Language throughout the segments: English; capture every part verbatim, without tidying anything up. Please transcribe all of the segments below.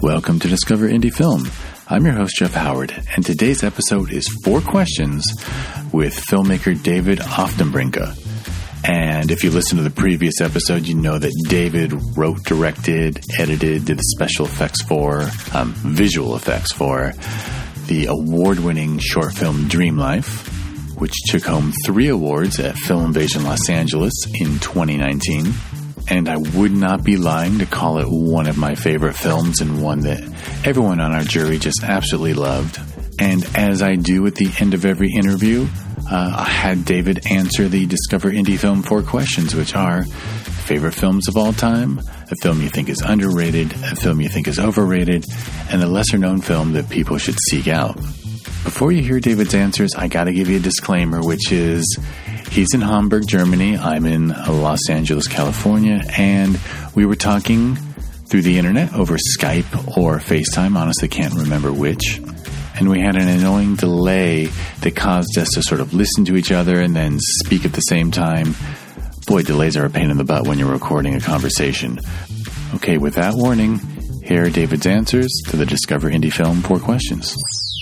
Welcome to Discover Indie Film. I'm your host, Jeff Howard, and today's episode is Four Questions with filmmaker David Aufdenbrinke. And if you listen to the previous episode, you know that David wrote, directed, edited, did the special effects for, um, visual effects for the award-winning short film Dream Life, which took home three awards at Film Invasion Los Angeles in twenty nineteen. And I would not be lying to call it one of my favorite films and one that everyone on our jury just absolutely loved. And as I do at the end of every interview, uh, I had David answer the Discover Indie Film four questions, which are favorite films of all time, a film you think is underrated, a film you think is overrated, and a lesser-known film that people should seek out. Before you hear David's answers, I gotta give you a disclaimer, which is he's in Hamburg, Germany. I'm in Los Angeles, California, and we were talking through the internet over Skype or FaceTime. Honestly, can't remember which. And we had an annoying delay that caused us to sort of listen to each other and then speak at the same time. Boy, delays are a pain in the butt when you're recording a conversation. Okay, with that warning, here are David's answers to the Discover Indie Film four questions.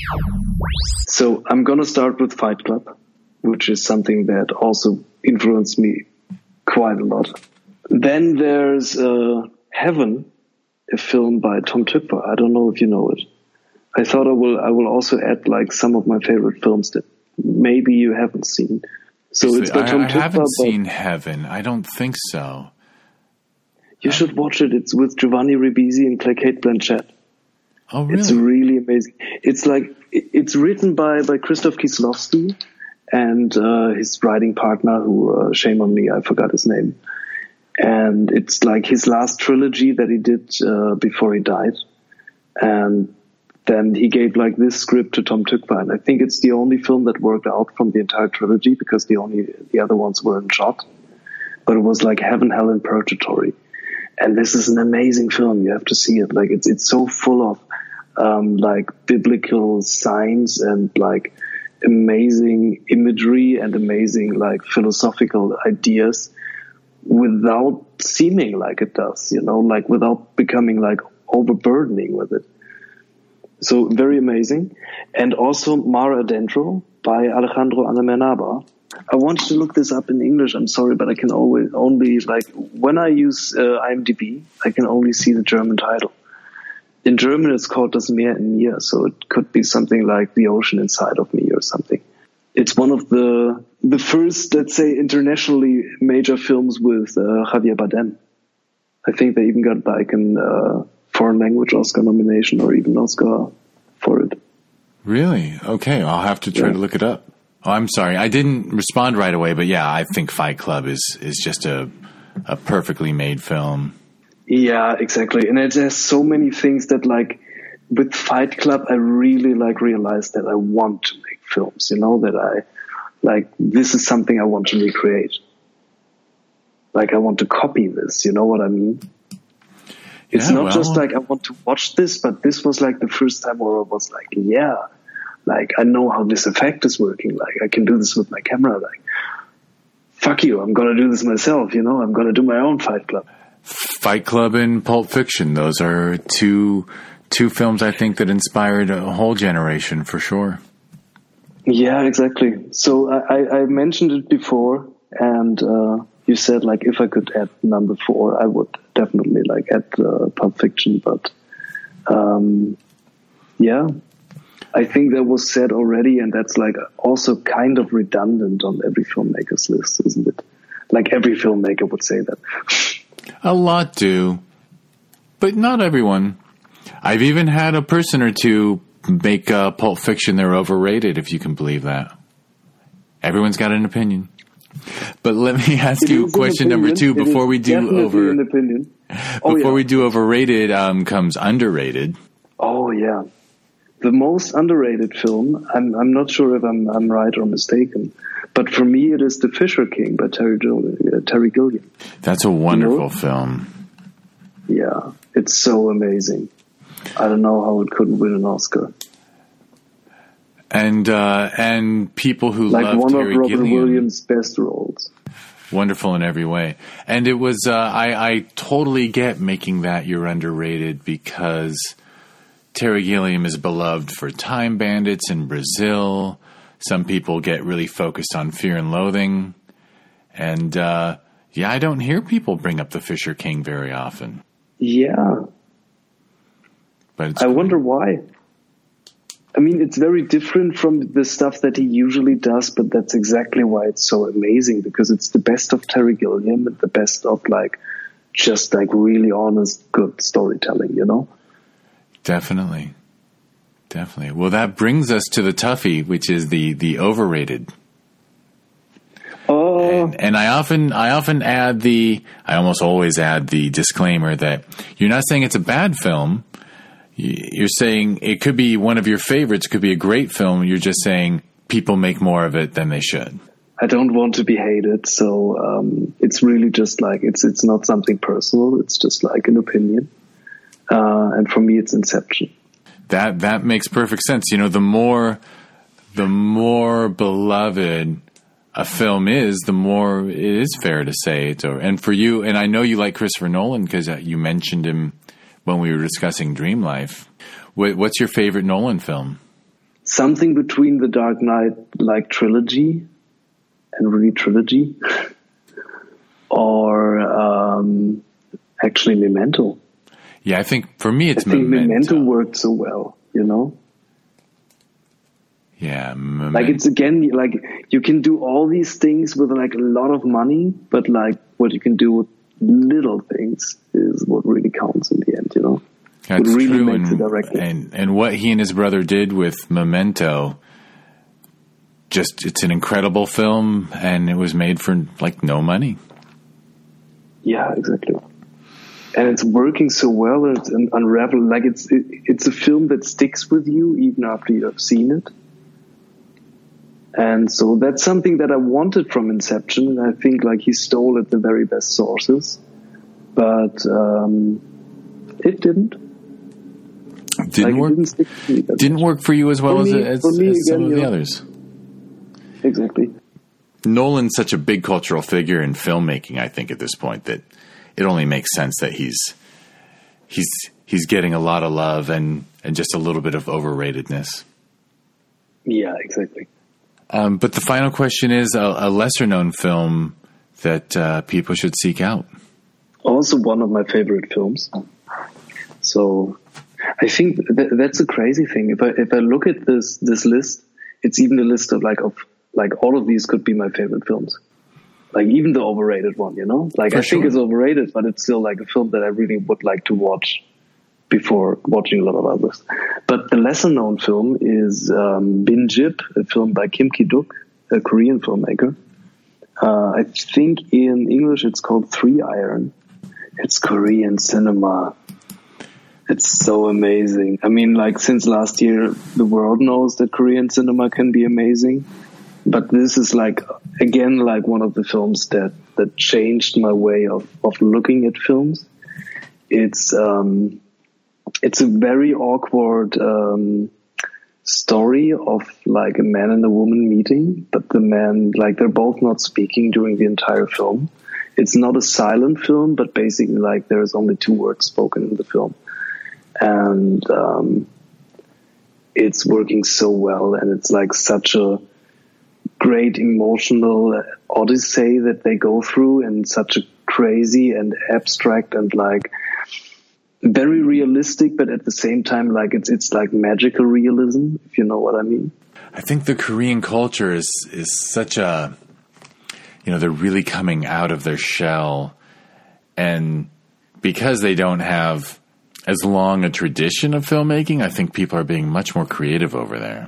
So I'm going to start with Fight Club, which is something that also influenced me quite a lot. Then there's uh, Heaven, a film by Tom Tykwer. I don't know if you know it. I thought I will I will also add like some of my favorite films that maybe you haven't seen. So it's by I, Tom I Tykwer. haven't but seen Heaven. I don't think so. You uh, should watch it. It's with Giovanni Ribisi and Cate Blanchett. Oh, really? It's really amazing. It's like it's written by by Krzysztof Kieslowski and uh, his writing partner, who uh, shame on me, I forgot his name. And it's like his last trilogy that he did uh, before he died. And then he gave like this script to Tom Tykwer, and I think it's the only film that worked out from the entire trilogy because the only the other ones weren't shot. But it was like Heaven, Hell, and Purgatory, and this is an amazing film. You have to see it. Like it's it's so full of um, like biblical signs and like amazing imagery and amazing like philosophical ideas, without seeming like it does. You know, like without becoming like overburdening with it. So very amazing. And also Mar Adentro by Alejandro Amenábar. I wanted to look this up in English. I'm sorry, but I can always only like when I use uh, IMDb, I can only see the German title. In German, it's called Das Meer in mir, so it could be something like The Ocean Inside of Me or something. It's one of the the first, let's say, internationally major films with uh, Javier Bardem. I think they even got like an uh, foreign language Oscar nomination or even Oscar for it. Really? Okay, I'll have to try yeah. to look it up. Oh, I'm sorry. I didn't respond right away, but yeah, I think Fight Club is, is just a a perfectly made film. Yeah, exactly. And it has so many things that like with Fight Club, I really like realized that I want to make films, you know, that I like, this is something I want to recreate. Like I want to copy this, you know what I mean? It's yeah, not well, just like I want to watch this, but this was like the first time where I was like, yeah, like I know how this effect is working. Like I can do this with my camera. Like, fuck you, I'm going to do this myself. You know, I'm going to do my own Fight Club. Fight Club and Pulp Fiction. Those are two, two films I think that inspired a whole generation for sure. Yeah, exactly. So I, I mentioned it before and, uh, you said like if I could add number four, I would definitely like add uh, Pulp Fiction. But um, yeah, I think that was said already, and that's like also kind of redundant on every filmmaker's list, isn't it? Like every filmmaker would say that. A lot do, but not everyone. I've even had a person or two make uh, Pulp Fiction they're overrated, if you can believe that. Everyone's got an opinion. But let me ask it you question number two it before we do over an opinion. Oh, before yeah. we do overrated um, comes underrated. Oh yeah, the most underrated film. I'm I'm not sure if I'm I'm right or mistaken, but for me it is The Fisher King by Terry uh, Terry Gilliam. That's a wonderful you know? film. Yeah, it's so amazing. I don't know how it couldn't win an Oscar. And uh, and people who like love one Terry of Robin Gilliam. Williams' best roles. Wonderful in every way. And it was, uh, I, I totally get making that you're underrated because Terry Gilliam is beloved for Time Bandits in Brazil. Some people get really focused on Fear and Loathing. And, uh, yeah, I don't hear people bring up The Fisher King very often. Yeah. But it's I cool. wonder why. I mean, it's very different from the stuff that he usually does, but that's exactly why it's so amazing, because it's the best of Terry Gilliam and the best of, like, just, like, really honest, good storytelling, you know? Definitely. Definitely. Well, that brings us to the toughie, which is the, the overrated. Oh. And, and I often, I often add the, I almost always add the disclaimer that you're not saying it's a bad film. You're saying it could be one of your favorites, could be a great film. You're just saying people make more of it than they should. I don't want to be hated, so um, it's really just like, it's it's not something personal. It's just like an opinion. Uh, and for me, it's Inception. That that makes perfect sense. You know, the more the more beloved a film is, the more it is fair to say it. Or, and for you, and I know you like Christopher Nolan because you mentioned him when we were discussing Dream Life. What, what's your favorite Nolan film? Something between the Dark Knight, like trilogy, and really trilogy, or um, actually Memento. Yeah, I think for me it's I think Memento. Memento worked so well, you know? Yeah, Memento. Like it's again, like you can do all these things with like a lot of money, but like what you can do with little things is what really counts in the end, you know? That's what really true, makes and, a director. and and what he and his brother did with Memento, just it's an incredible film, and it was made for like no money. Yeah, exactly. And it's working so well, and it's un- unraveling. Like it's it, it's a film that sticks with you even after you have seen it. And so that's something that I wanted from Inception, and I think like he stole at the very best sources, but um, it didn't. Didn't like, work. It didn't stick to me that Didn't much. work for you as well For as, me- as, for me, as some again, of you the know- others. Exactly. Nolan's such a big cultural figure in filmmaking, I think, at this point, that it only makes sense that he's he's he's getting a lot of love and, and just a little bit of overratedness. Yeah, exactly. Um, but the final question is a, a lesser-known film that uh, people should seek out. Also one of my favorite films. So I think that, that's a crazy thing. If I if I look at this this list, it's even a list of like of like all of these could be my favorite films. Like even the overrated one, you know? Like For I sure. think it's overrated, but it's still like a film that I really would like to watch before watching a lot of others. But the lesser known film is um, Bin Jip, a film by Kim Ki-duk, a Korean filmmaker. Uh, I think in English it's called Three Iron. It's Korean cinema. It's so amazing. I mean, like since last year, the world knows that Korean cinema can be amazing. But this is like, again, like one of the films that, that changed my way of, of looking at films. It's, um, it's a very awkward, um, story of like a man and a woman meeting, but the man, like they're both not speaking during the entire film. It's not a silent film, but basically like there's only two words spoken in the film. And, um, it's working so well, and it's like such a great emotional odyssey that they go through, and such a crazy and abstract and like very realistic, but at the same time, like it's it's like magical realism, if you know what I mean. I think the Korean culture is is such a, you know, they're really coming out of their shell, and because they don't have as long a tradition of filmmaking, I think people are being much more creative over there.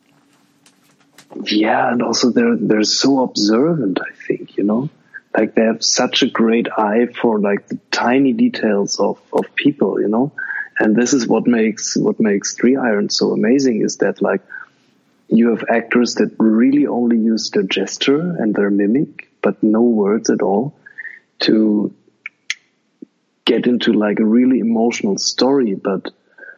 Yeah, and also they're they're so observant, I think, you know? Like they have such a great eye for like the tiny details of, of people, you know? And this is what makes what makes Three Iron so amazing, is that like you have actors that really only use their gesture and their mimic, but no words at all, to get into like a really emotional story, but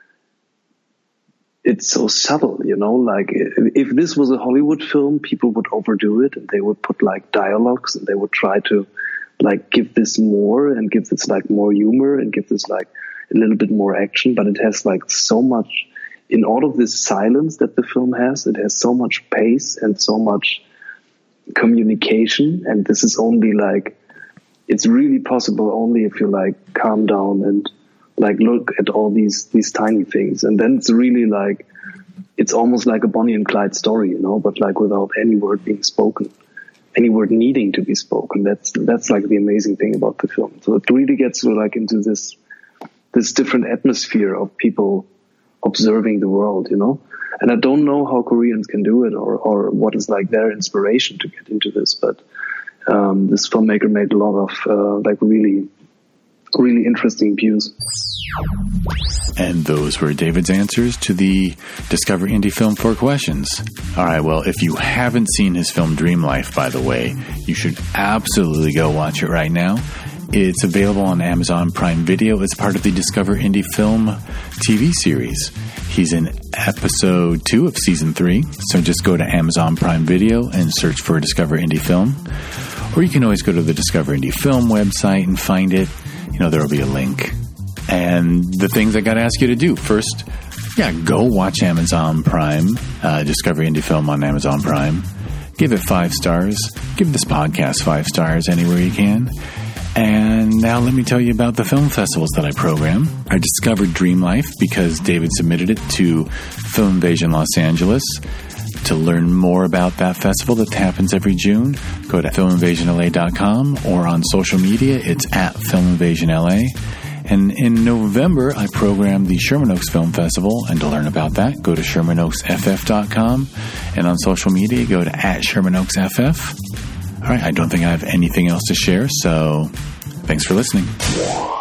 it's so subtle, you know, like if this was a Hollywood film, people would overdo it and they would put like dialogues and they would try to like give this more and give this like more humor and give this like a little bit more action, but it has like so much, in all of this silence that the film has, it has so much pace and so much communication. And this is only like, it's really possible only if you like calm down and like look at all these, these tiny things. And then it's really like, it's almost like a Bonnie and Clyde story, you know, but like without any word being spoken, any word needing to be spoken. That's, that's like the amazing thing about the film. So it really gets like into this, this different atmosphere of people observing the world, you know. And I don't know how Koreans can do it, or, or what is like their inspiration to get into this, but um, this filmmaker made a lot of uh, like really, really interesting views. And those were David's answers to the Discover Indie Film Four Questions. All right, well, if you haven't seen his film Dream Life, by the way, you should absolutely go watch it right now. It's available on Amazon Prime Video as part of the Discover Indie Film T V series. He's in episode two of season three, so just go to Amazon Prime Video and search for Discover Indie Film. Or you can always go to the Discover Indie Film website and find it. You know, there will be a link. And the things I got to ask you to do. First, yeah, go watch Amazon Prime, uh, Discover Indie Film on Amazon Prime. Give it five stars. Give this podcast five stars anywhere you can. And now let me tell you about the film festivals that I program. I discovered Dream Life because David submitted it to Film Invasion Los Angeles. To learn more about that festival that happens every June, go to film invasion l a dot com, or on social media, it's at Film Invasion L A. And in November, I program the Sherman Oaks Film Festival, and to learn about that, go to sherman oaks f f dot com, and on social media, go to at sherman oaks f f. All right, I don't think I have anything else to share, so thanks for listening.